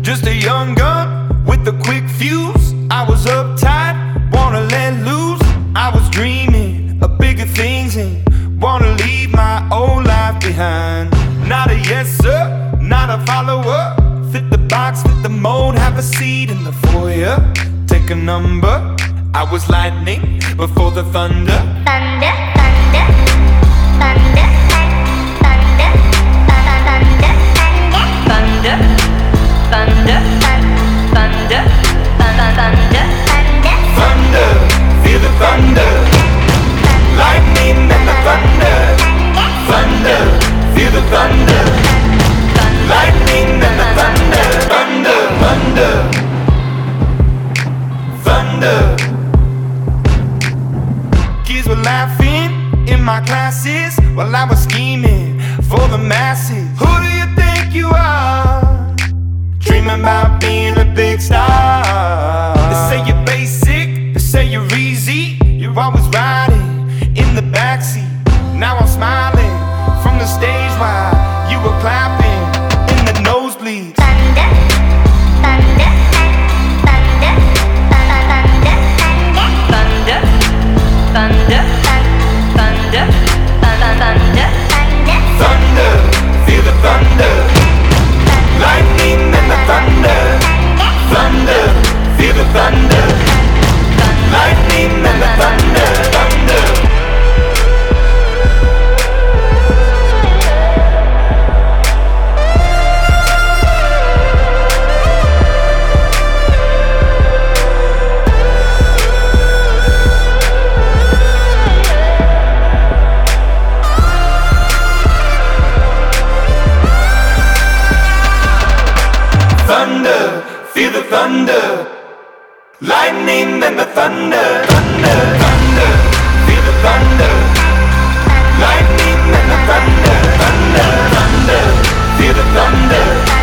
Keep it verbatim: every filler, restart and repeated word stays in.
Just a young gun with a quick fuse. I was uptight, wanna let loose. I was dreaming of bigger things and wanna leave my old life behind. Not a yes sir, not a follower. Fit the box, fit the mold, have a seat in the foyer. Take a number. I was lightning before the thunder. Thunder, thunder, thunder, thunder, thunder, thunder, thunder, thunder, thunder, thunder, thunder, feel the thunder, lightning and the thunder, thunder, feel the thunder, lightning and the thunder, thunder, thunder, thunder. Kids were laughing in my classes while I was scheming for the masses. Who do you think you are? Dreaming about being a big star. They say you're basic, they say you're easy. You're always riding in the backseat. Now I'm smiling from the stage while you were clapping in the nosebleeds. thunder, thunder, thunder, thunder, thunder, thunder, thunder, thunder, thunder, feel the thunder, lightning and the thunder, thunder, feel the thunder, lightning and the thunder, thunder. Thunder, feel the thunder, lightning and the thunder, thunder, thunder, feel the thunder, lightning and the thunder, thunder, thunder, feel the thunder.